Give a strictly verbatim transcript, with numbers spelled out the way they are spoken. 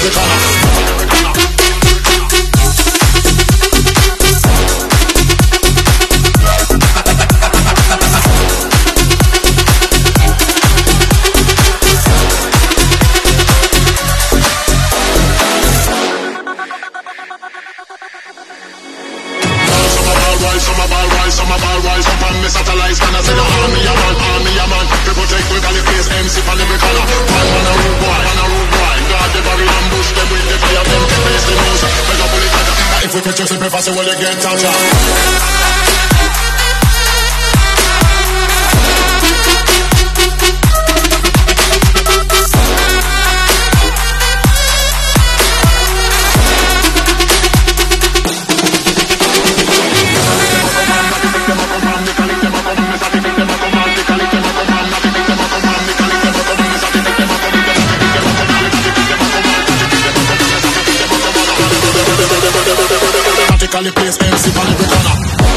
every corner. Some a ball rise, some a ball rise up and me satellite scanner. Say the army a man, army a man. To protect we got the face, M C for every color. One man a rude boy, man a rude boy. God the barry ambush them with the fire, them to face the news. Make a bullet cutter. If we catch you, say preface, well you get touched. Place M C for every corner.